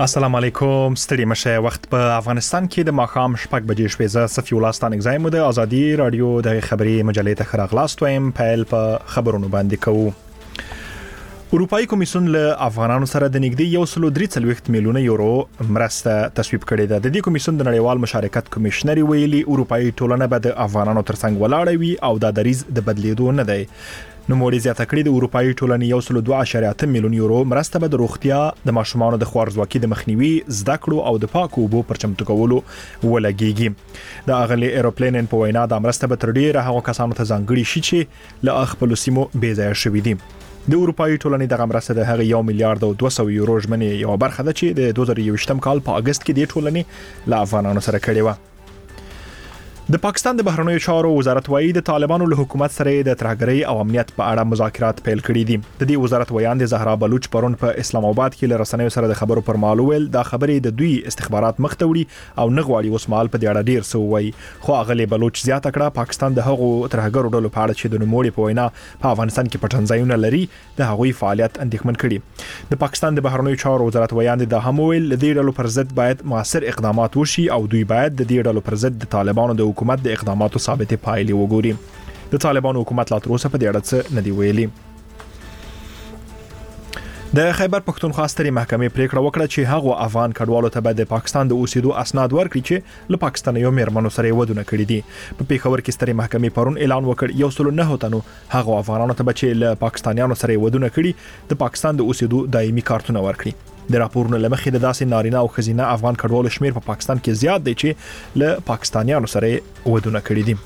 السلام علیکم ستړي مشه وخت په افغانستان کې د ماښام شپږ بجې شوې زه صفي الله ستانک زایم د ازادي رادیو د خبري مجلې ته خراغلاست وایم پیل په خبرونو باندې کوو اروپאי کمیسیون له افغانانو سره د نږدې 1.3 میلیونه یورو مرسته تصویب کړې ده د دې کمیسیون د نړیوال مشارکت کمشنر ویلي اروپאי ټولنه به د افغانانو ترڅنګ ولاړ وي او د دریز د بدلیدو نه دی نو موري زیاته کړې د اروپאי ټولنې 1.2 میلیون یورو مرسته به د روغتیا د ماشومانو د خوارزواکي د مخنیوي زده کړو او د پاکو اوبو پر چمتو کولو ولګيږي د اغلی ایروپلین په وینا د مرسته به تر ډیره هغه کسانو ته ځانګړي شي چې له خپل سیمو بې ځای شوي دي د اروپאי ټولنې د مرسته د هغه 1 میلیارډ او 200 یورو ژمنې یو برخه ده چې د 2021م کال په اگست کې د ټولنې له افغانانو سره کړې و د پاکستان د بهرنیو چارو وزارت وایي د طالبانو له حکومت سره د ترهګرۍ او امنیت په اړه مذاکرات پیل کړي دي د دې وزارت ویاند زهرا بلوچ پرون په اسلام آباد کې له رسنیو سره د خبرو پر مهال ویل دا خبرې د دوی استخبارات مخ ته وړي او نه غواړي اوس مهال په دې اړه ډیر څه وایي خو اغلی بلوچ زیاته کړه پاکستان د هغو ترهګرو ډلو په اړه چې د نوموړي په وینا په افغانستان کې پټنځایونه لري د هغوی فعالیت اندېښمن کړي د پاکستان د بهرنیو چارو وزارت ویاند د هم ویل د دې ډلو پر ضد باید موثر اقدامات وشي او دوی باید د دې ډلو پر ضد د طالبانو د حکومت د اقداماتو ثابته پایلې وګوري د طالبانو حکومت لا تر اوسه په دې اړه څه نه دی ویلي د خیبر پښتونخوا سترې محکمې پریکړه وکړه چې هغه افغان کډوالو ته به د پاکستان د اوسېدو اسناد ورکړي چې له پاکستانیو میرمنو سره ودونه کړي دي په پیښور کې سترې محکمې پرون اعلان وکړ 109 تنو هغه افغانانو ته به چې له پاکستانیانو سره ودونه کړي د پاکستان د اوسېدو دایمي کارتونه ورکړي د راپورونو لمخې د داسې نارینه او خزینه افغان کډوالو شمیر په پاکستان کې زیات دی چې له پاکستانیانو سره ودونه کړي دي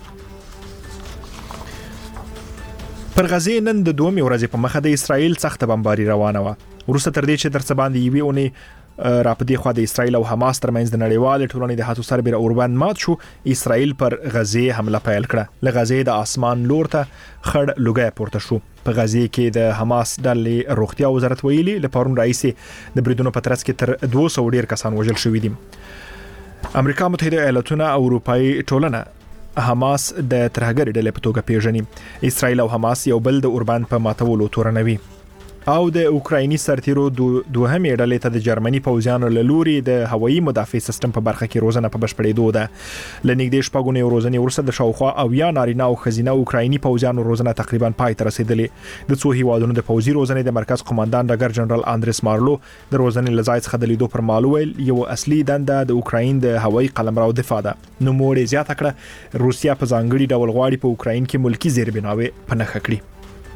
پر غزه نن د دومې ورځې په مخه د اسرایل سخت بمباري روانه و وروسته تر دې چې درڅ باندې یوې اونۍ راپدې خو د اسرایل او حماس ترمنځ د نړیوال ټولنې د هڅو سربېره اوربند مات شو اسرایل پر غزه حمله پیل کړه له غزه د اسمان لور ته خړ لوګي پورته شو په غزه کې د حماس ډلې روغتیا وزارت ویلي لپاره رئیس د بریدونو په ترڅ کې تر 200 ډیر کسان وژل شوي دي امریکا متحده ایالاتونه او اروپאי ټولنه حماس د ترهګر ډلې په توګه پیژني اسرایل او حماس یو بل د اوربند په ماتولو تورنوي او د اوکرایني سرتیرو دوهمې ډلې ته د جرمني پوځیانو له لوري د هوایي مدافع سیستم په برخه کې روزنه په بشپړېدو ده لنګدې شپږونه روزنې ورسره د شاوخوا او یا نارینه او خزینه اوکرایني پوځیانو روزنه تقریبا پای ته رسیدلې د څو هیوادونو د پوځي روزنې د مرکز قوماندان ډګر جنرال اندریس مارلو د روزنې لزای څخه د لیدو پر مهال ویل یو اصلي دنده د اوکراین د هوایي قلمرو دفاع ده نو موري زیاته کړه روسیا په ځانګړي ډول غواړي په اوکراین کې ملکی زیربناوي پنهخ کړي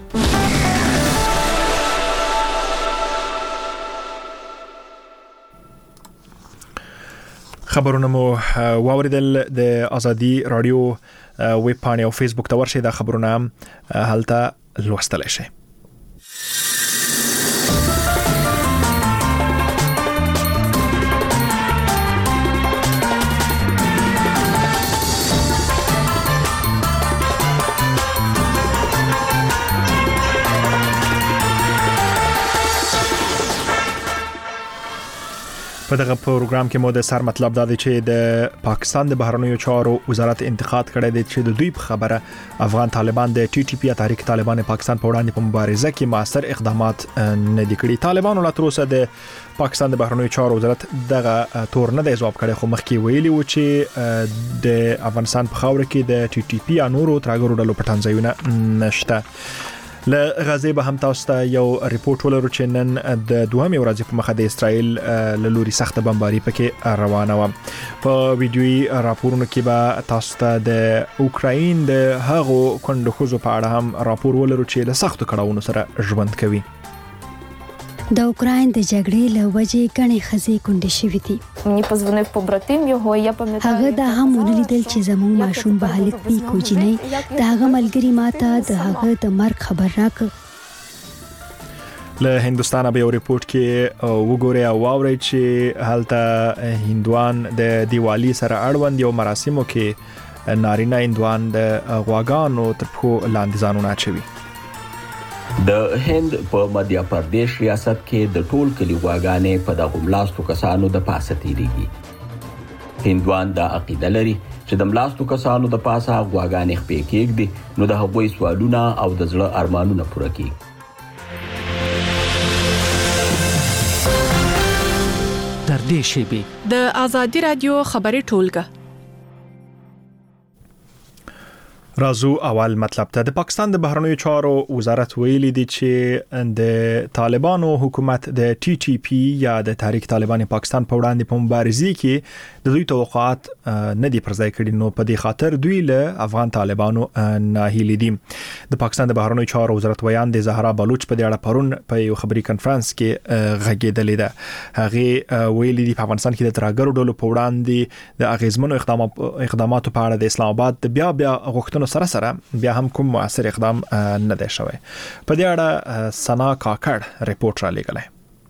خبرونه مو واوریدل د ازادي رادیو ویب پاڼې او فیسبوک ته ورشئ دا خبرونه هلته لوستلی شئ په دغه پروګرام کې مو د سر مطلب دا دی چې د پاکستان د بهرنیو چارو وزارت انتقاد کړی دی چې د دوی په خبره افغان طالبان د ټي ټي پی تحریک طالبان پاکستان په وړاندې په مبارزه کې موثر اقدامات نه دي کړی طالبانو لا تر اوسه د پاکستان د بهرنیو چارو وزارت دغه تور نه دی جواب کړی خو مخکې ویلي و چې د افغانستان په خاور کې د ټي ټي پی انورو ترهګرو ډلو پټنځایونه نشته له غزه به هم تاسو ته یو ریپورت ولرو چې نن د دوهمې ورځې په مخه د اسرایل له لوري سخت بمباري پکې روانه و په ویډیويي راپورونو کې به تاسو ته د اوکراین د هغو کندخوزو په اړه هم راپور ولرو چې له سختو کړهونو سره ژوند کوي د اوکراین د جګړې له وجې غني خزي کونډې شوې دي мені позвонив побратим його я пам'ятаю هغه دا هم ولیدل چې زموږ ماشوم به هلک پی کوجنی دا هغه ملګری ماته د هغه د مرګ خبر راک له هندستان به یو ریپورت کې وګورئ او واورئ چې هلته هندوان د دیوالی سره اړوند یو مراسمو کې نارینه هندوان د غواګانو تر پښو لاندې ځانونه اچوي د هند په مدیا پردیش ریاست کې د ټول کلی غواګانې په دغه ملاستو کسانو د پاسه تیریږي هندوان دا عقیده لري چې د ملاستو کسانو د پاسه غواګانې خپې کېږدي نو د هغوی سوالونه او د زړه ارمانونه پوره کیږي در نږدې شیبې. د آزادي رادیو خبري ټولګه. رازو اول مطلب ته د پاکستان د بهرنیو چارو وزارت ویلي دی چې د طالبانو حکومت د ټي ټي پی یا د تحریک طالبان پاکستان په وړاندې په مبارزې کې د دوی توقعات نه دي پرځای کړي، نو په دې خاطر دوی له افغان طالبانو ناهیلي دي. د پاکستان د بهرنیو چارو وزارت ویان د زهرا بلوچ په دې اړه پرون په یو خبري کانفرنس کې غږېدلې ده. هغه ویلي دی په افغانستان کې د ترهګرو ډلو په وړاندې د اغیزمنو اقداماتو په اړه د اسلام آباد د بیا غوښتنو سره بیا هم کوم مؤثر اقدام نه دی شوی. په دې اړه سنا کاکړ ریپورت را لګلای.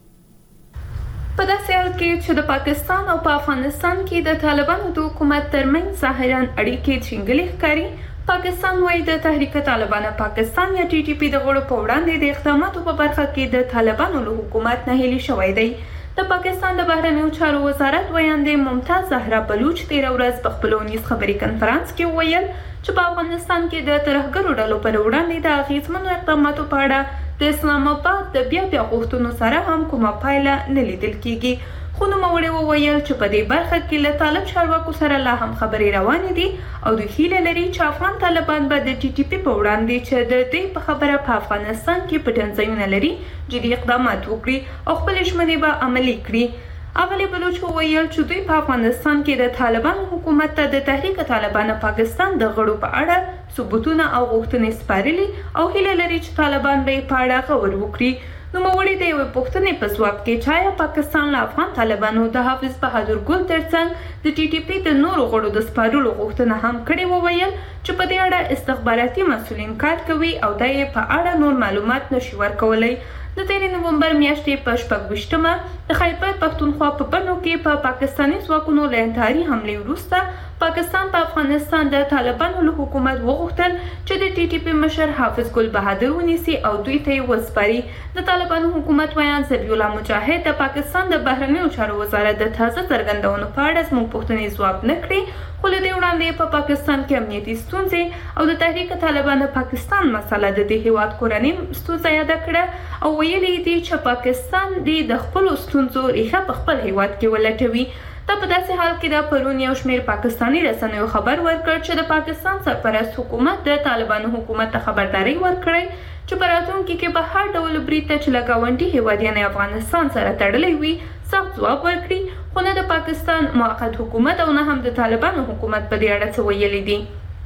په داسې حال کې چې د پاکستان او په افغانستان کې د طالبانو د حکومت ترمنځ ظاهراً اړیکې ټینګلې ښکاري، پاکستان وايي د تحریک طالبان پاکستان یا ټي ټي پی د غړو په وړاندې د اقداماتو په برخه کې د طالبانو له حکومت نه هیلي شوی دی. د پاکستان د بهرنیو چارو وزارت ویاندې ممتاز زهرا بلوچ تیر ورځ په خپل ونیز خبري کانفرنس کې ویل چې په افغانستان کې د ترهګرو ډلو پر وړاندې د اغیزمنو اقداماتو په اړه د اسلام آباد د بیا غوښتنو سره هم کومه پایله نه لیدل کیږي. خو نوموړي وویل چې په دې برخه کې له طالب چارواکو سره لا هم خبرې روانې دي او دوی هیله لري چې افغان طالبان به د ټي ټي پی په وړاندې چې د دې په خبره په افغانستان کې پټنځایونه لري جدي اقدامات وکړي او خپل ژمنې به عملي کړي. اغلی بلوچ وویل چې دوی په افغانستان کې د طالبان حکومت ته د تحریک طالبان پاکستان د غړو په اړه ثبوتونه او غوښتنې سپارلي او هیله لري چې طالبان به په اړه غور وکړي. نوموړي د یوې پوښتنې په ځواب کې چې پاکستان له افغان طالبانو د حافظ بهادر ګل ترڅنګ د ټي ټي پی د نورو غړو د سپارلو غوښتنه هم کړې، وویل چې په دې اړه استخباراتي مسؤلین کار کوي او د یې په اړه نور معلومات نشي ورکولای. د 13 نومبر میاشتې په 26مه د خیبر پښتونخوا په بنو کې په پاکستاني ځواکونو له انتحاري حملې وروسته پاکستان په افغانستان د طالبانو له حکومت وغوښتل چې د ټي ټي پی مشر حافظ ګل بهادر ونیسي او دوی ته یې وسپاري. د طالبانو حکومت ویان ذبیح الله مجاهد د پاکستان د بهرنیو چارو وزارت د تازه څرګندونو په اړه زموږ پوښتنې ځواب نه کړې، خو له دې وړاندې په پاکستان کې امنیتي ستونزې او د تحریک طالبان پاکستان مسله د دې هیواد کورنۍ ستونزه یاد کړه او ویلي دي چې پاکستان د خپل ستونزو ریښه په خپل هیواد کې ولټوي. دا په داسې حال کې د پرون یو شمېر پاکستاني رسنیو خبر ورکړ چې د پاکستان سرپرست حکومت د طالبانو حکومت ته خبرداري ورکړې چې په راتلونکي کې به هر ډول برید ته چې له ګاونډي هیوادیانو افغانستان سره تړلی وي سخت ځواب ورکړي، خو نه د پاکستان موقت حکومت او نه هم د طالبانو حکومت په دې اړه څه ویلي دي.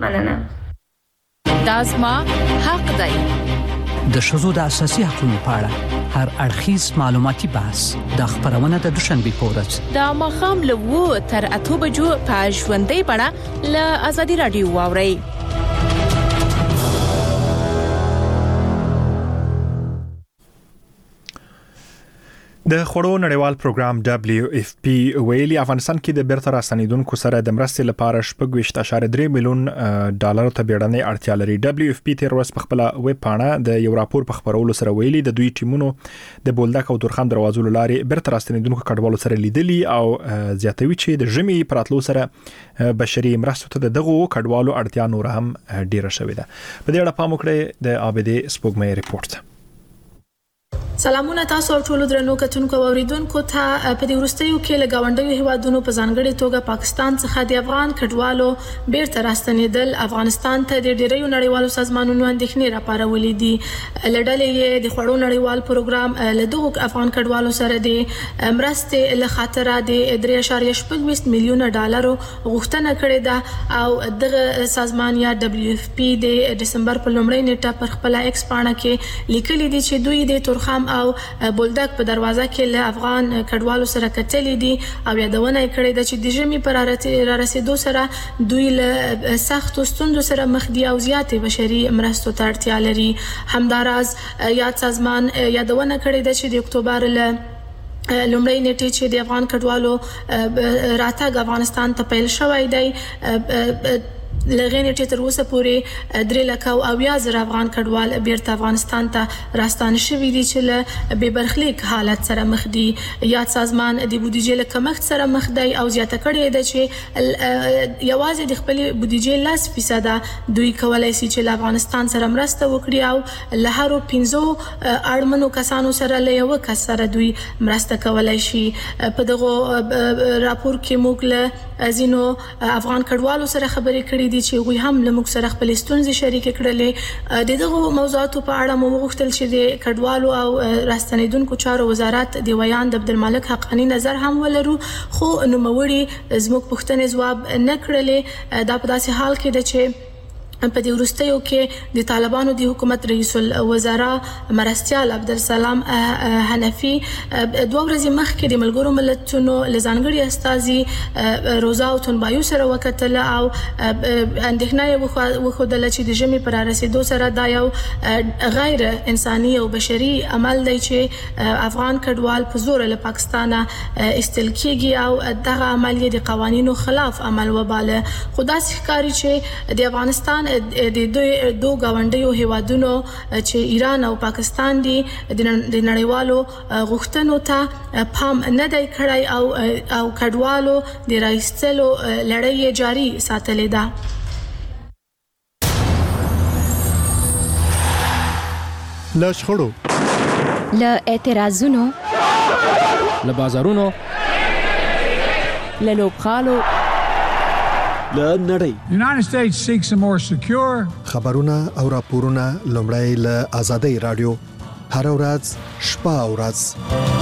مننه. دا زما حق دی. د ښځو د اساسي حقوقو په اړه هر اړخیز معلوماتي بحث د خبرونه د دوشنبه په ورځ د ماښام له 2 تر 8 بجو په ژوندۍ بڼه له آزادي رادیو واورئ. د خړو نړیوال پروګرام WFP ویلي افغانستان کې د بیرته راستنیدونکو سره د مرستې لپاره 26.3 میلیون ډالر ته بیړنۍ اړتیا لري. WFP تیر ورځ په خپل ویب پاڼه د یو راپور په خبرولو سره ویلي د دوی ټیمونو د بولدک او تورخم دروازو لارې بیرته راستنیدونکو کډوالو سره لیدلي او زیاتوي چې د ژمي پراتلو سره بشري مرستو ته دغه کډوالو اړتیا نور هم ډیره شوې ده. په دې اړه پام وکړئ د ABD سپوږمۍ ریپورت. سلامونه تاسو ټول درنو کتونکو او اوریدونکو ته په دې ورستیو کې له گاونډیو هیوادونو په ځانګړي توګه پاکستان څخه د افغان کډوالو بیرته راستنیدل افغانستان ته د ډیریو نړیوالو سازمانونو اندېښنې راپارولې دي. لړلې یې د خړو نړیوال پروګرام له دغو افغان کډوالو سره د مرستې له خاطر د 3.25 میلیون ډالرو غوښتنه کړې ده او دغه سازمان یا WFP د دسمبر په لومړۍ نیټه پر خپل ایکس پاڼه کې لیکلي دي چې دوی د تورخم او بولدک په دروازه کې له افغان کډوالو سره کتلې دي او یادونه کړې ده چې د ژمي پر رسیدو سره دوی له سختو ستونزو سره مخ دي او زیاتې بشري مرستو ته اړتیا لري. همداراز یاد سازمان یادونه کړې ده چې د اکتوبر له لومړی نیټه چې د افغان کډوالو راتګ افغانستان ته پیل شوی دی لغې نیټې تر اوسه پورې 3,000 افغان کډوال بیرته افغانستان ته راستانه شوي دي چې له بې برخلیک حالت سره مخ دي. یاد سازمان د بودیجې له کمښت سره مخ دی او زیاته کړې ده چې یوازې د خپل بودیجې 10% دوی کولای شي چې له افغانستان سره مرسته وکړي او له هر 15 اړمنو کسانو سره له یو کس سره دوی مرسته کولای شي. په دغه راپور کې موږ له ازینو افغان کډوالو سره خبرې کړې دي چې غوي هم له موږ سره خپل ستونزې شریک کړلې. دغه موضوعاتو په اړه مو غوښتل چې د کډوالو او راستنیدونکو چارو وزارت د ویان د عبدالمالک حقانی نظر هم ولرو، خو نوموړي زموږ پوښتنې ځواب نه کړلې. دا په داسې حال کې ده چې په دې وروستیو کې د طالبانو د حکومت رئیس الوزرا مرستیال عبدالسلام حنفي 2 ورځې مخکې د ملګرو ملتونو لزانګړي استازي روزا او تنبایو سره وکتل او اندېښنه وښودله چې د ژمي پر رسیدو سره دا یو غیر انساني او بشري عمل دی چې افغان کډوال په زور له پاکستان استل کیږي او دغه عمل د قوانینو خلاف عمل وباله. خو داسې ښکاري چې د افغانستان د دوه گاونډیو هیوادونو چې ایران او پاکستان دي د نړیوالو غوښتنو ته پام نه دی کړی او کډوالو د راایستلو لړۍ جاري ساتلې ده. له شخړو، له اعتراضونو، له بازارونو، له لوبغالو، له نړۍ. United States seeks a more secure. خبرونه او راپورونه لومړی له آزادۍ رادیو هر ورځ شپه او ورځ.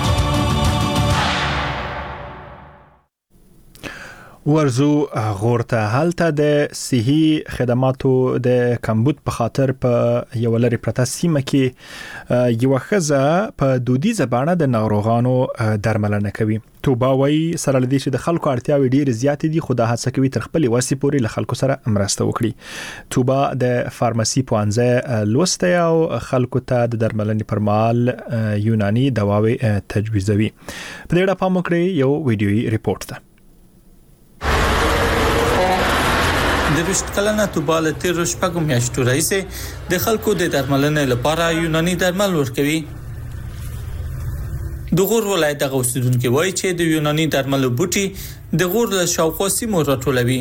ورزو غورته هلته د صحي خدماتو د کمبود په خاطر په یو لري پرته سیمه کې یو ښځه په دودیزه بڼه د ناروغانو درملنه کوي. توبه وایي سره لدی چې د خلکو اړتیاوې ډېرې زیاتې دي، خو دا هڅه کوي تر خپل وسې پورې له خلکو سره مرسته وکړي. توبه د فارماسي پوهنځی لوستی او خلکو ته د درملنې پر مهال یوناني دواوې تجویزوي. په دې اړه پام وکړئ، یو ویډیويي ریپورت ده. د 20 کلنه توبه له تیرو شپږو میاشتو راهیسې د خلکو د درملنې لپاره یوناني درمل ورکوي. د غور ولایت د اوسیدونکو وایي چې د یوناني درملو بوټي د غور له شاوخوا سیمو راټولوي.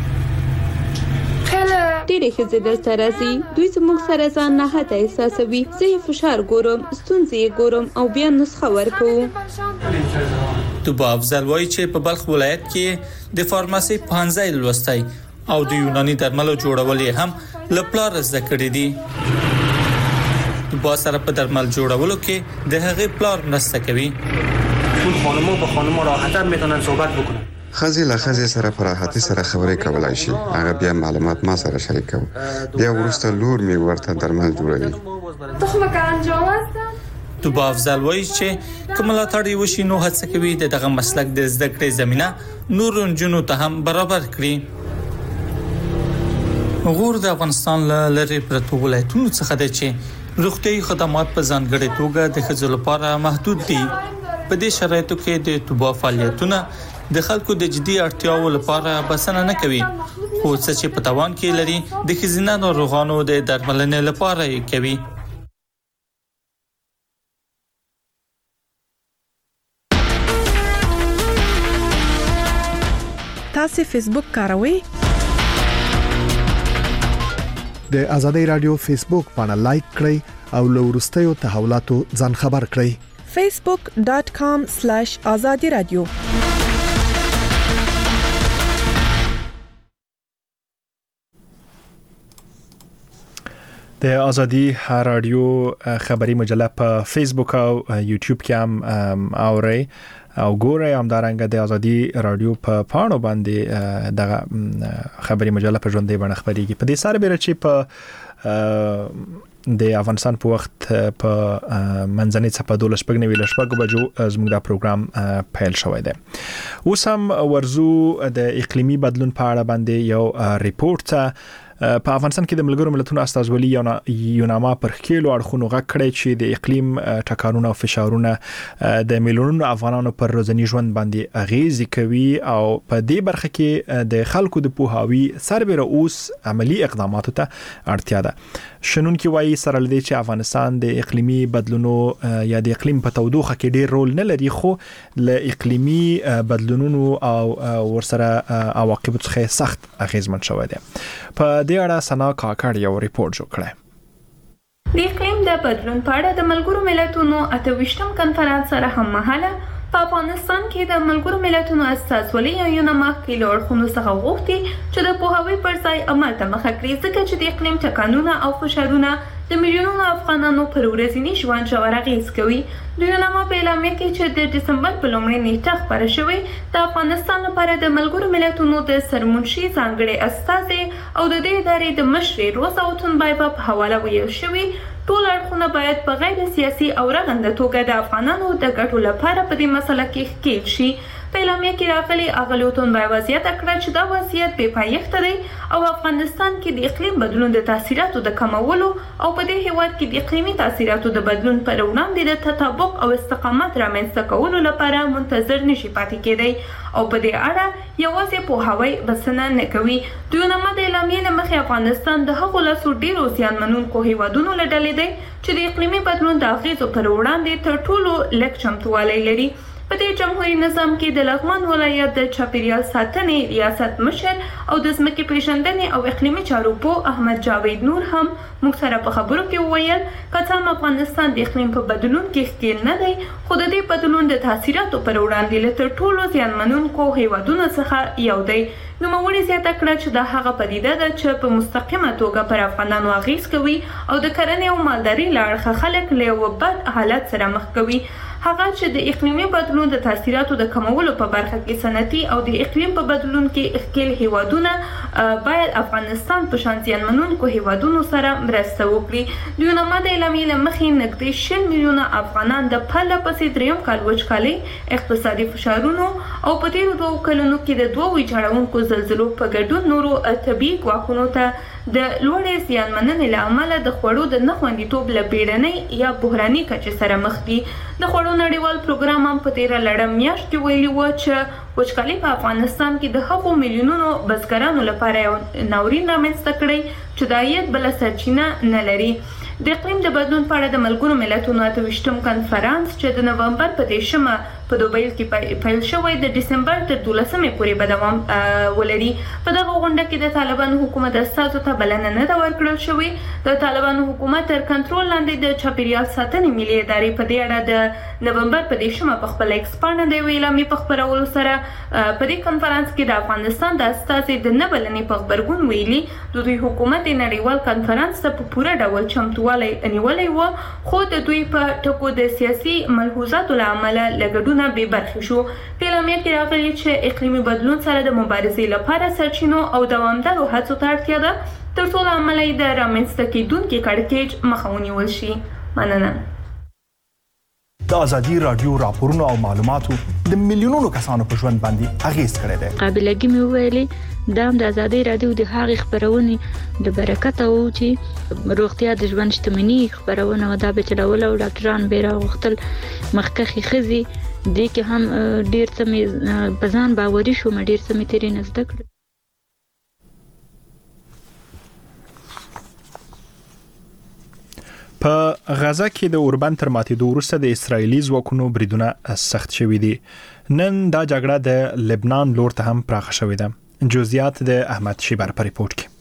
ډېرې ښځې دلته راځي، دوی زموږ سره ځان ناحته احساسوي. زه یې فشار ګورم، ستونزې یې ګورم او بیا نسخه ورکوم. توبه افضل وایي چې په بلخ ولایت کې د فارماسي پوهنځی لوستی او د یوناني درملو جوړول یې هم له پلار زده کړی دي. توبه سره په درمل جوړولو کې د هغې پلار مرسته کوي. ټول خانم‌ها با خانم‌ها راحت‌تر میتونن صحبت بکنن. خزي له خزي سره په راحتي سره خبرې کولای شي. هغه بیا معلومات ما سره شریکو. بیا ورسته لور می ورته درمل جوړوي. تخمه انجام است. توبه افضل وایي چې کوملاتړ وشي نو هڅه کوي د دغه مسلک د زده کړې زمينه نور جنونو ته هم برابر کړي. غور د افغانستان لري پرتو ولایتونو څخه د چې روغتي خدمات په ځانګړي توګه د ښځو لپاره محدود دي. په دې شرایطو کې د توبه فعالیتونه د خلکو د جدي اړتیاو لپاره بسنه نه کوي، خو څه چې په توان کې لري د ښځینه ناروغانو د درملنې لپاره یې کوي. تاسو فیسبوک کاروئ؟ د آزادۍ رادیو فیسبوک باندې لایک کړئ او له وروستیو تحولاتو ځان خبر کړئ. facebook.com/azadi radio. د آزادی رادیو خبری مجله په فیسبوک او یوټیوب کې هم اورئ او ګورئ. همدارنګه د آزادی رادیو په پاڼو باندې دغه خبری مجله په ژوندۍ بڼه خبريږي. په دې سره به چې په د افغانستان په وخت په منځنۍ څپه 12:09 بجو زموږ دا پروګرام پیل شوی دی. اوس هم ورزو د اقلیمي بدلون په اړه باندې یو ریپورت په افغانستان کې د ملګرو ملتونو استازولي یوناما پر خېلو اړخونو غږ کړی چې د اقلیم ټکانونه او فشارونه د میلیونونو افغانانو پر ورځني ژوند باندې اغیز کوي او په دې برخه کې د خلکو د پوهاوي سربېره اوس عملی اقداماتو ته اړتیا ده. شنونکي وایي سره لدی چې افغانستان د اقلیمي بدلونو یا د اقلیم په تودوخه کې ډیر رول نه لري، خو ل اقلیمي بدلونونو او ورسره عواقب څخه سخت اغیزمن شوی دی. په دې اړه سنا کاکړ یو ریپورت جوړ کړی. د اقلیم د بدلون په اړه د ملګرو ملتونو 28م کنفرانس سره هم مهاله په افغانستان کې د ملګرو ملتونو استازولي یوناما کې له اړخونو څخه غوښتي چې د پوهاوي پر ځای عمل ته مخه کړي، ځکه چې د اقلیم ټکانونه او فشارونه د میلیونونو افغانانو پر ورځني ژوند ژور اغېز کوي. د یوناما په اعلامیه کې چې د دسمبر په لومړۍ نیټه خپاره شوې د افغانستان لپاره د ملګرو ملتونو د سرمنشي ځانګړي استازي او د دې ادارې د مشرې روزا اوتونبای په حواله ویل شوی ټول اړخونه باید په غیر سیاسي او رغنده توګه د افغانانو د ګټو لپاره په دې مسله کې ښکېل شي. په اعلامیه کې راغلي اغلې اوتونبای وضعیت کړه چې دا وضعیت بې پایښته دی او افغانستان کې د اقلیم بدلون د تاثیراتو د کمولو او په دې هیواد کې د اقلیمي تاثیراتو د بدلون پر وړاندې د تطابق او استقامت رامنځته کولو لپاره منتظر نشي پاتې کېدی او په دې اړه یوازې پوهاوی بسنه نه کوي. د یوناما د اعلامیې له مخې افغانستان د هغو لاسو ډیرو زیانمنونکو هیوادونو له ډلې دی چې د اقلیمي بدلون د اغیزو پر وړاندې تر ټولو لږ چمتووالی لري. په دې جمهوریت نظام کې د لغمان ولایت د چاپیریال ساتنې ریاست مشر او د ځمکې پیژندنې او اقلیمي چارو پوه احمد جاوید نور هم موږ سره په خبرو کې وویل که څه هم افغانستان د اقلیم په بدلون کې ښکېل نه دی، خو د دې بدلون د تاثیراتو پر وړاندې له تر ټولو زیانمنونکو هیوادونو څخه یو دی. نوموړي زیاته کړه چې دا هغه پدیده ده چې په مستقیمه توګه پر افغانانو اغیز کوي او د کرنې او مالدارۍ له اړخه خلک له یو بد حالت سره مخ کوي. هغه چې د اقلیمي بدلون د تاثیراتو د کمولو په برخه کې صنعتي او د اقلیم په بدلون کې ښکېل هیوادونه باید افغانستان په شان زیانمنونکو هیوادونو سره مرسته وکړي. د یوناما د اعلامیې له مخې نږدې 60 میلیونه افغانان د پرله پسې دریم کال وچکالۍ، اقتصادي فشارونو او په تیرو 2 کلونو کې د 2 ویجاړونکو زلزلو په ګډون نورو طبیعي ګواښونو ته د لوړې زیانمننې له امله د خوړو د نه خوندیتوب له بیړنۍ یا بحراني کچې سره مخ دي. د خوړو نړیوال پروګرام هم په تیره لړم میاشت کې ویلي و چې وچکالي په افغانستان کې د هغو میلیونونو بزګرانو لپاره یو ناورین رامنځته کړی چې د عاید بله سرچینه نه لري. د اقلیم د بدلون په اړه د ملګرو ملتونو 28م کنفرانس چې د نومبر په 10مه په دوبۍ کې پیل شوی د دسمبر تر 12مې پورې به دوام ولري. په دغه غونډه کې د طالبانو حکومت استازو ته بلنه نه ده ورکړل شوې. د طالبانو حکومت تر کنټرول لاندې د چاپیریال ساتنې ملي ادارې په دې اړه د نومبر په 10مه په خپل ایکس پاڼه د اعلامیې په خپرولو سره په دې کنفرانس کې د افغانستان د استازي د نه بلنې په خبرګون ویلي د دوی حکومت نړیوال کنفرانس ته په پوره ډول چمتووالی نیولی و، خو د دوی په ټکو د سیاسي ملحوظاتو له امله له ګډونه بې برخې شو. په اعلامیه کې راغلي چې اقلیمي بدلون سره د مبارزې لپاره سرچینو او دوامدارو هڅو ته اړتیا ده تر څو له امله یې د رامنځته کېدونکي کړکېچ مخه ونیول شي. مننه. د ازادي راډیو راپورونو او معلوماتو د میلیونونو کسانو په ژوند باندې اغیز کړی دی. قابلګي مې ویلي دا د ازادي راډیو د هغې خبرونې د برکته و چې روغتیا د ژوند شتمني خبرونه دا به چلول او ډاکټران به راغوښتل مخکښې ښځې دې کې هم ډېر څه مې په ځان باوري شوم، ډېر څه مې ترې نه زده کړل. په غزه کې د اوربند تر ماتېدو وروسته د اسرایلي ځواکونو بریدونه سخت شوي دي. نن دا جګړه د لبنان لور ته هم پراخه شوې ده. جزئیات د احمد شیبر په ریپورت کې.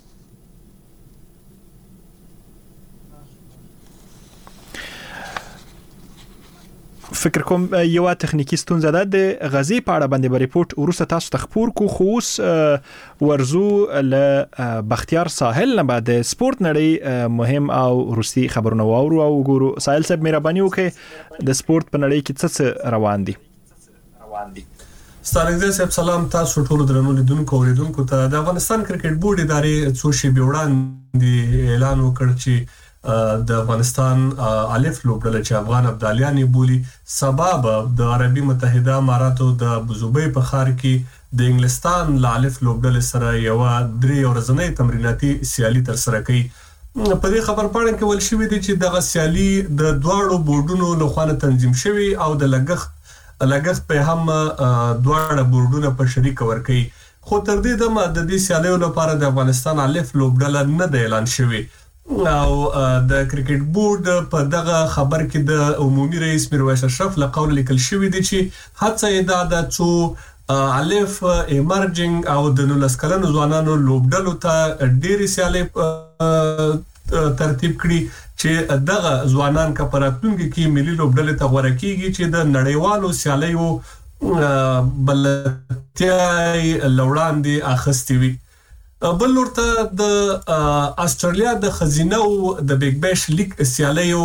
فکر کوم یو تخنیکی ستونزه ده. د غزې په اړه باندې ریپورت ورسته تاسو ته خبر کو خو ورزو له بختیار ساحل نه بعد سپورت نړۍ مهم او روسي خبرونه واورو او ګورو. ساحل صاحب مهرباني وکړئ د سپورت په نړۍ کې څه روان دي؟ ستانګزه صاحب سلام تاسو ټول درنو لیدونکو اوریدونکو ته. د افغانستان کرکټ بورډ ادارې څو شی وړاندې اعلان وکړ چې د افغانستان الف لوبډله چې افغان ابدالیان بولی سبب د عربي متحده اماراتو د ابوظبي په ښار کې د انګلستان له الف لوبډلې سره یو 3 ورځنۍ تمریناتي سیالي تر سره کوي. په دې خبرپاڼه کې ول شوې دي چې دغه سیالي د دواړو بورډونو لخوا تنظیم شوی او د لګښت په هم دواړه بورډونه په شریک ورکړي. خو تر دې دمه د دې سیالیو لپاره د افغانستان الف لوبډله نه د اعلان شوی او د کرکټ بورډ په دغه خبر کې د عمومي رئیس میرویس اشرف له قول لیکل شوی دی چې هڅه یې دا څو الف ایمرجنګ او د 19 کلنو ځوانانو لوبډلو ته ډېری سیالي ترتیب کړي چې دغه ځوانان کا پراتونکو کې ملي لوبډلې ته غوړه کیږي چې د نړیوالو سیالیو بلتیاي لوړاندې اخستې وي. بل ورته د استرالیا د خزینه او د بیگ بیش لیگ سیالیو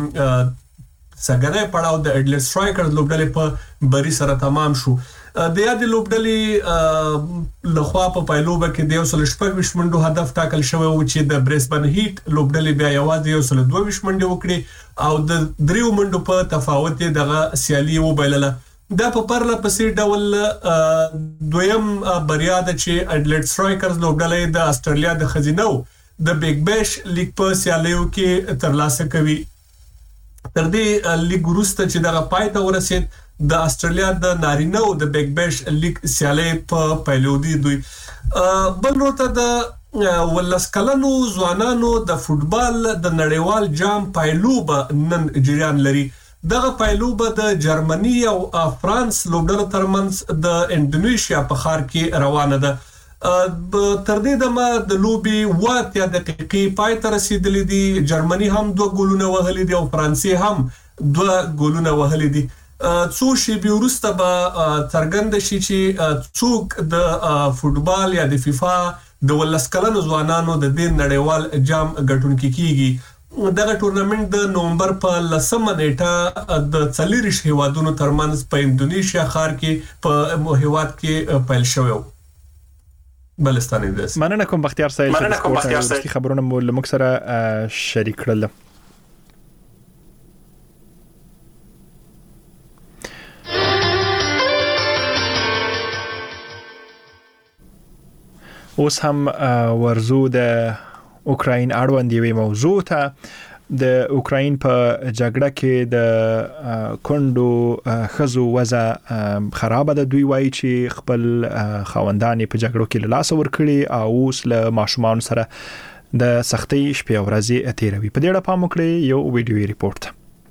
سګره پړاو د اډلټ سټرایکرز لوبډلې په بری سره تمام شو. د یاد لوبډلې لخوا په پایلوبه کې د 126 منډو هدف ټاکل شوی و چې د بریسبن هیټ لوبډلې بیا یوازې 122 منډې وکړي او د 3 منډو په تفاوت دغه سیالي وبایلله. دا په پرله پسې ډول دویم بریا ده چې اډلټ سټرایکرز لوبډلې د استرالیا د خزینو د بیگ بیش لیگ په سیالیو کې ترلاسه کوي. تر دې لیگ وروسته چې دغه پای ته ورسید د استرالیا د نارینه‌و د بیگ بیش لیگ سیالي په پیلودي دوی. بل ورته د ولس کلنو ځوانانو د فوتبال د نړیوال جام پایلوب نن جریان لري. دغه پایلوب د جرمني او فرانس لوبډلو ترمنځ د انډونیشیا په ښار کې روانه ده. تر دې دمه د لوبي 8 دقیقې پای ته رسیدلې دي. جرمني هم 2 ګولونه وهلي دي او فرانسې هم 2 ګولونه وهلي دي. څو شیبې وروسته به څرګند شي چې څوک د فوتبال یا د فیفا د ولس کلنو ځوانانو د دې نړیوال جام ګټونکي کیږي. دغه ټورنمنت د نومبر په 10مه نیټه د 40 هیوادونو ترمنځ په انډونیشیا ښار کې په هیواد کې پیل شوی و. بلستاني داس مننه کوم بختیار صاحب چې خبرونه مو لمک سره شریک کړل. اوس هم ورزو د اوکراین اړوند یوې موضوع ته. د اوکراین په جګړه کې د کندو خزو وضع خراب ده. دوی وایي چې خپل خاوندان په جګړو کې له لاس ورکړي او اوس له ماشومان سره د سختۍ شپې او ورځې تیروي. په دې اړه پام وکړئ یو ویډیوي ریپورت.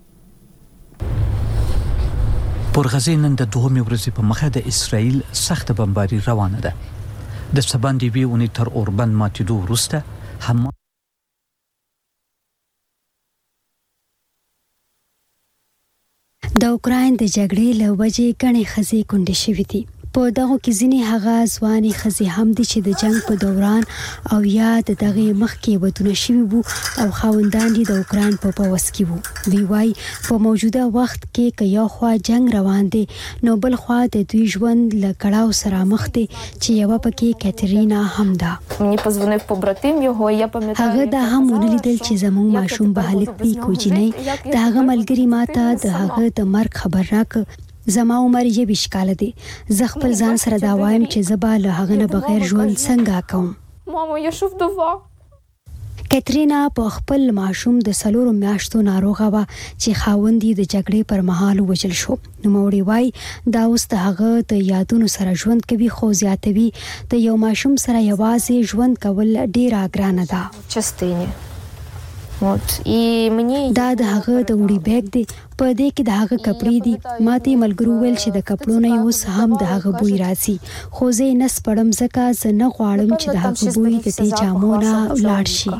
پر غزه نن د 2 ورځې په مخه د اسرائیل سخت بمباري روانه ده. د سباندې وی اونې تر اوربند ماتیدو وروسته هم د اوکراین د جګړې له وجې غني خزي کونډې شوې دي. په دغه کې ځینې هغه ځواني خزي هم دي چې د جنگ په دوران او یا د دغه مخکې ودونه شوي وو او خاوندان دي د اوکراین په پوس کې وو. دوی وايي په موجوده وخت کې یو خوا جنگ روان دي نو بل خوا د دوی ژوند له کړهو سره مخ دي چې یو پکې کاترینا هم ده. مې پزونه pobratیم یو یا پمه هغه دا هم ونلیدل چې زموږ ماشوم به هلک پی کوجنې د هغه ملګری ماته د هغه د مرګ خبر راک. زما عمر یې 20 کال دی. زه خپل ځان سره دا وایم چې زبا له هغه نه بغیر ژوند څنګه کوم. ماما یا شوف دوه کاترینا په خپل ماشوم د 4 میاشتو ناروغه و چې خاوندې د جګړې پر مهال وژل شو. نو موري وای دا اوس د هغه د یادونو سره ژوند کوي خو زیاتوي د یو ماشوم سره یوازې ژوند کول ډیره ګرانه ده. چستینه دا د هغه د وړي بیگ دی. په دې کې د هغه کپړې دي. ماته ملګرو ویل چې د کپړو نه اوس هم د هغه بوی راځي خو زه نس پړم ځکه زه نه غواړم چې د هغه بوی د دې جامو نه لاړ شي.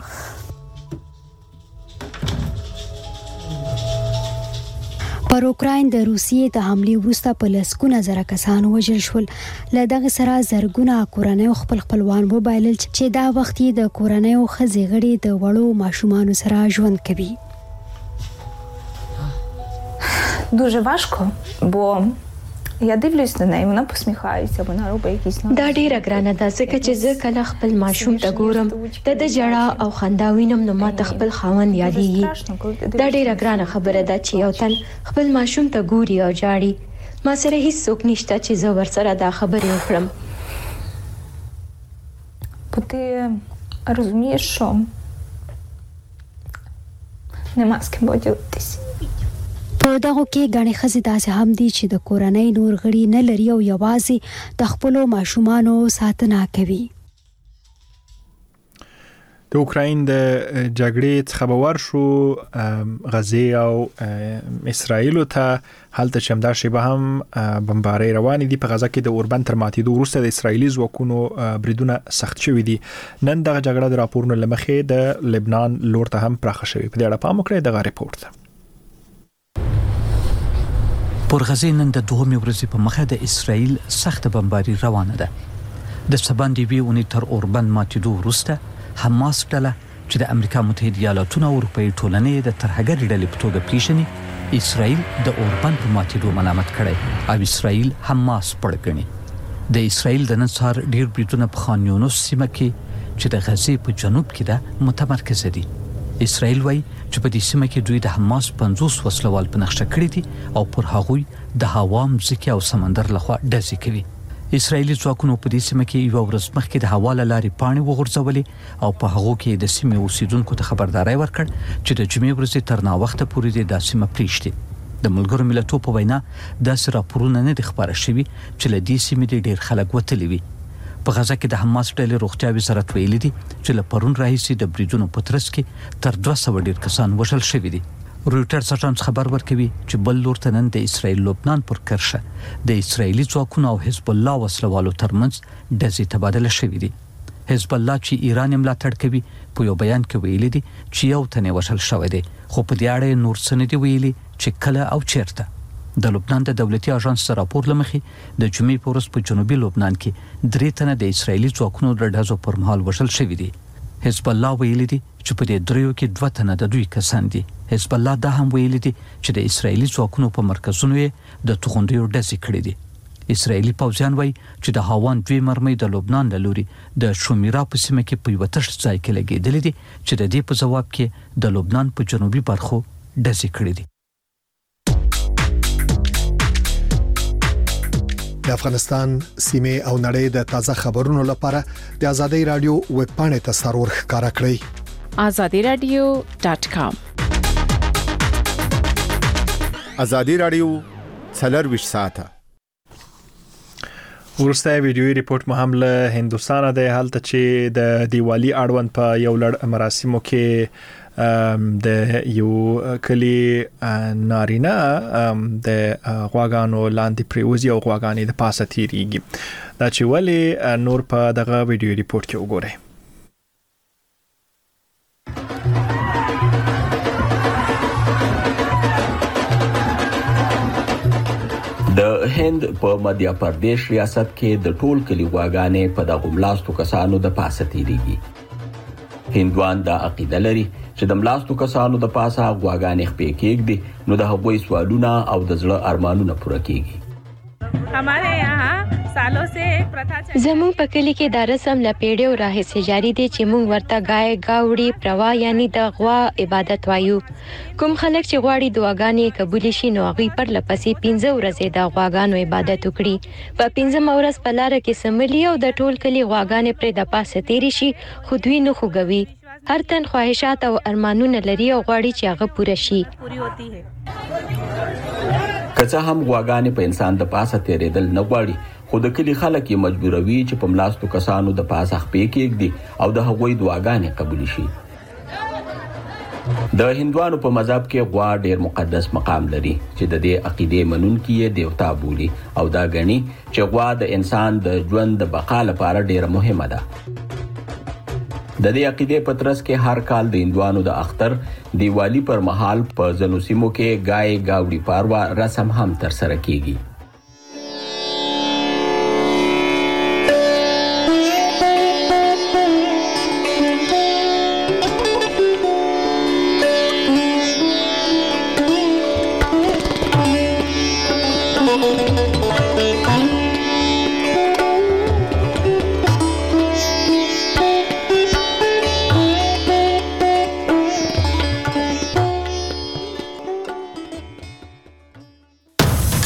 پر اوکراین د روسیې د حملې وروسته په لسګونه زره کسان وژل شول. له دغه سره زرګونه کورنۍ خپلوان وبایلل چې دا وخت د کورنۍ ښځې غړي د وړو ماشومانو سره ژوند کوي. Дуже важко, бо Я дивлюсь на неї, вона посміхається, вона робить якісь دا ډیره ګرانه ده ځکه چې زه کله خپل ماشوم ته ګورم د جړه او خندا وینم نو ما ته خپل خاوند یادېږي دا ډیره ګرانه خبره ده چې یو تن خپل ماشوم ته ګوري او جاړي ما سره هیڅ څوک نشته چې زه ورسره دا خبرې وکړم бо ти розумієш, що нема з ким поділитися. په دغه کې غاڼې خزې داسې هم دي چې د کورنۍ نور غړي نه لري او یوازې د خپل ماشومانو ساتنه کوي. د اوکراین د جګړې څخه باور شو غزه او اسرائیل ته حالت چمدا شی به هم بمبارۍ روان دي په غزه کې د اوربن تر ماتېدو وروسته د اسرایلی ځواکونو بریدونه سخت شوي دي. نن دغه جګړه د راپورونو لمخې د لبنان لور ته هم پراخه شوې. په دې اړه پام وکړئ دغه ریپورت ته. پر غزه نن د دوهمې ورځې په مخه د اسرایل سخت بمباري روانه ده. د سباندې وی اونې تر اوربن ماتېدو وروسته حماس ډله چې د امریکا متحده ایالاتونو او اروپאי ټولنې د ترهګر ډلې په توګه پیژني اسرائیل د اوربن په ماتېدو ملامت کړي او اسرائیل حماس پړګني. د اسرائیل د نن سهار ډیر بریدونه په خان یونس سیمه کې چې د غزې په جنوب کې ده متمرکز دي. اسرائیل وایي چې په دې سیمه کې دوی د حماس 50 وسلوال په نقشه کړی دي او پر هغوی د هوا مځکه او سمندر لخوا ډزې کوي. اسرائیلی ځواکونو په دې سیمه کې یو ورځ مخکې د حواله لارې پاڼې وغورځولې او په هغو کې د سیمې اوسیدونکو ته خبرداري ورکړ چې د جمعې ورځې تر ناوخته پورې د سیمه پریږدي. د ملګرو ملتونو په وینا داسې راپورونه نه دي خبره شوي چې له دې سیمې ډېر خلک وتلي وي. په غزه کې د حماس ډلې روغتیا وزارت ویلي دي چې له پرون راهیسې د بریدونو په ترڅ کې تر 200 ډیر کسان وژل شوي دي. رويټرز اژانس خبر ورکوي چې بل لور ته نن د اسرائیل لبنان پر کرشه د اسرائیلي ځواکونو او حزب الله وسلوالو ترمنځ ډزې تبادله شوې دي. حزب الله چې ایران ملاتړ کوي په یو بیان کې ویلي دي چې یو تنه وشل شوی دی خو په دې اړه نور څه نه دی ویلي چې کله او چیرته. د لبنان د دولتي اژانس راپور لمخې د جمعې په ورځ په جنوبي لبنان کې 3 تنه د اسرائیلي ځواکونو د ډزو پر مهال وشل شوی دي. حزب الله ویلي دي چې په دې دریو کې 2 تنه د دوی کسان دي. حزب الله دا هم ویلي دي چې د اسرائیلي ځواکونو په مرکزونو یې د توغندیو ډزې کړې دي. اسرائیلي پوځیان وایي چې د هاوان 2 مرمۍ د لبنان له لوري د شومیرا په سیمه کې په یو تش ځای کې لګېدلې دي چې د دې په جواب کې د لبنان په جنوبي برخو ډزې کړې دي. د افغانستان سیمه او نړۍ د تازه خبرونو لپاره د ازادي رادیو ویب پاڼې ته سرور ښکارا کړئ azadiradio.com. ازادي رادیو 24 ساعته ورسته ویډیوي ریپورت مو هم له هندستان د حالت چې د دیوالي اړوند په یو لړ مراسمو کې د یو کلی نارینه د غواګانو لاندې پریوزي او غواګانې د پاسه تیریږي. دا چې ولی نور په دغه ویډیو ریپورت کې وګورئ. د هند په مدیا پردیش ریاست کې د ټول کلی غواګانې په دغه ملاستو کسانو د پاسه تیریږي. هندوان دا عقیده لري چې د ملاستو کسانو د پاسه غواګانې خپې کېږدي نو د هغوی سوالونه او د زړه ارمانونه پوره کیږي. زموږ په کلی کې دا رسم له پیړیو راهیسې جاری دی چې موږ ورته غای گاوړي پروا یعنی د غوا عبادت وایو. کوم خلک چې غواړي دعاګانې قبول شي نو هغه پر لپسې 15 ورځې د غواګانو عبادت وکړي. په 15 ورځ په لار کې سملی او د ټول کلی غواګانې پر د پاسه تیری شي خو دوی نه خوګوي. هر تن خواهشات او ارمانونه لري او غواړي چې هغه پوره شي. که څه هم غواګانې په انسان د پاسه تیرېدل نه غواړي خو د کلی خلک یې مجبوروي چې په ملاستو کسانو د پاسه خپې کېږدي او د هغوی دعاګانې قبول شي. د هندوانو په مذهب کې غوا ډېر مقدس مقام لري چې د دې عقیدې منونکي یې دیوتا بولي او دا ګڼي چې غوا د انسان د ژوند د بقا لپاره ډېره مهمه ده. د دې عقیدې په ترڅ کې هر کال د هندوانو د اختر دیوالی پر مهال په ځینو سیمو کې گای گاوړي پاروا رسم هم ترسره کیږي.